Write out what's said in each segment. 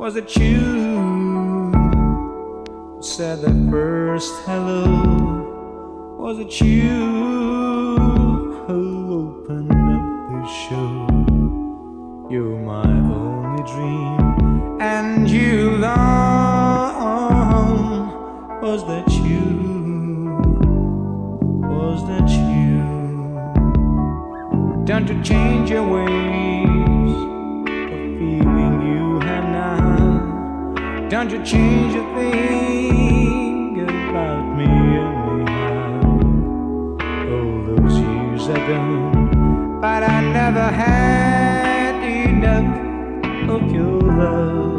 Was it you who said the first hello? Was it you who opened up this show? You're my only dream, and you long. Was that you? Was that you? Don't you change your ways of feeling you have now? Don't you change a thing about me anyhow? All those years are gone, but I never had enough of your love,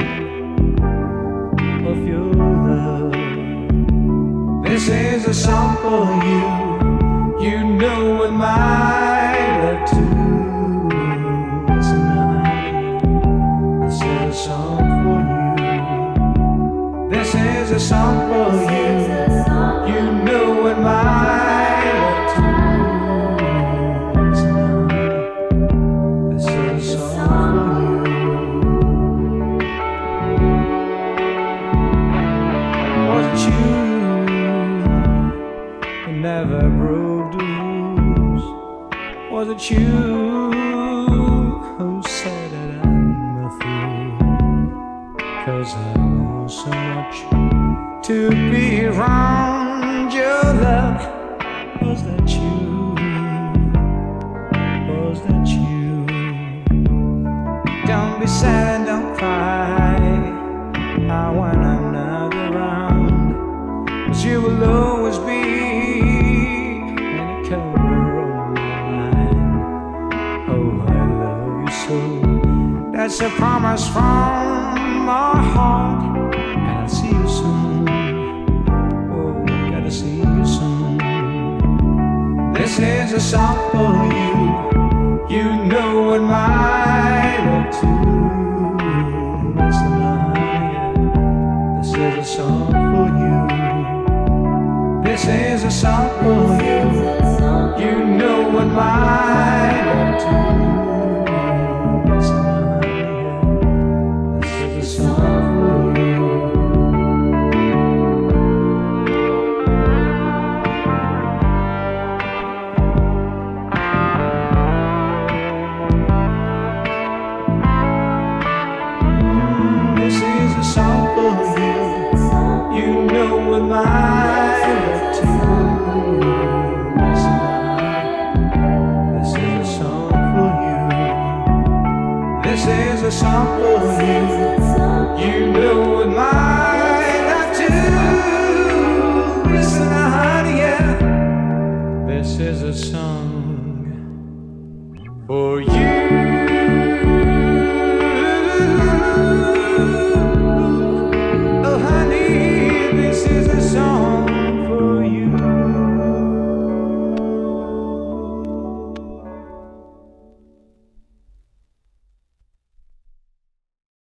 of your love. This is a song for you. You know what my love too. Listen, this is a song for you. This is a song for you. You know what my love too. Listen, this is a song for you. Was it you who never broke the rules? Was it you who said that I'm a fool? 'Cause I want so much to be around your love. Was that you? Was that you? Don't be sad and don't cry when I'm not around, 'cause you will always be in the corner of my mind. Oh, I love you so. That's a promise from my heart. And I'll see you soon. Oh, gotta see you soon. This is a song for you. You know what my love too. Listen, this is a song for you. This is a song for you. You know what my love too. Listen, this is a song for you. This is a song for you. You know what my love too. Listen, this is a song for you. This is a song for you. You know what my love too. Listen, honey, yeah. This is a song for you.